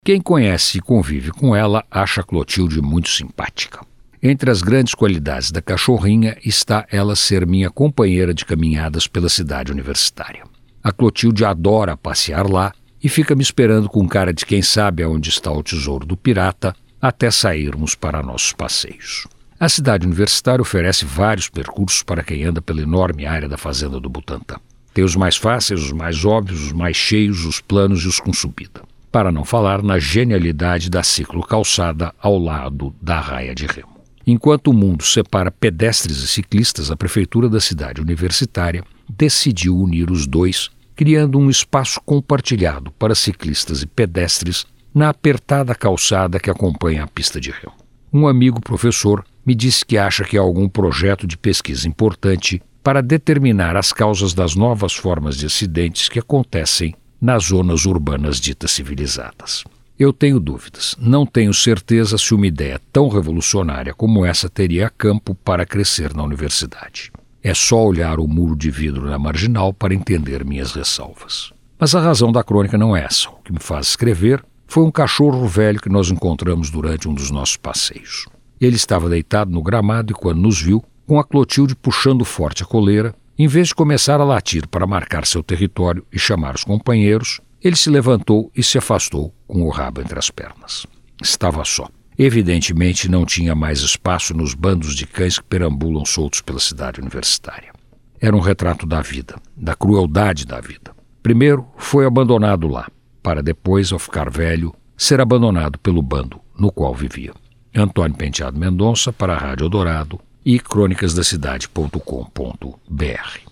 Quem conhece e convive com ela acha a Clotilde muito simpática. Entre as grandes qualidades da cachorrinha está ela ser minha companheira de caminhadas pela cidade universitária. A Clotilde adora passear lá e fica me esperando com cara de quem sabe aonde está o tesouro do pirata até sairmos para nossos passeios. A cidade universitária oferece vários percursos para quem anda pela enorme área da fazenda do Butantã. Tem os mais fáceis, os mais óbvios, os mais cheios, os planos e os com subida. Para não falar na genialidade da ciclocalçada ao lado da raia de remo. Enquanto o mundo separa pedestres e ciclistas, a prefeitura da cidade universitária decidiu unir os dois, criando um espaço compartilhado para ciclistas e pedestres na apertada calçada que acompanha a pista de remo. Um amigo professor me disse que acha que há algum projeto de pesquisa importante para determinar as causas das novas formas de acidentes que acontecem nas zonas urbanas ditas civilizadas. Eu tenho dúvidas, não tenho certeza se uma ideia tão revolucionária como essa teria campo para crescer na universidade. É só olhar o muro de vidro na marginal para entender minhas ressalvas. Mas a razão da crônica não é essa. O que me faz escrever foi um cachorro velho que nós encontramos durante um dos nossos passeios. Ele estava deitado no gramado e, quando nos viu, com a Clotilde puxando forte a coleira, em vez de começar a latir para marcar seu território e chamar os companheiros, ele se levantou e se afastou com o rabo entre as pernas. Estava só. Evidentemente não tinha mais espaço nos bandos de cães que perambulam soltos pela cidade universitária. Era um retrato da vida, da crueldade da vida. Primeiro foi abandonado lá, para depois, ao ficar velho, ser abandonado pelo bando no qual vivia. Antônio Penteado Mendonça para a Rádio Eldorado e crônicasdacidade.com.br.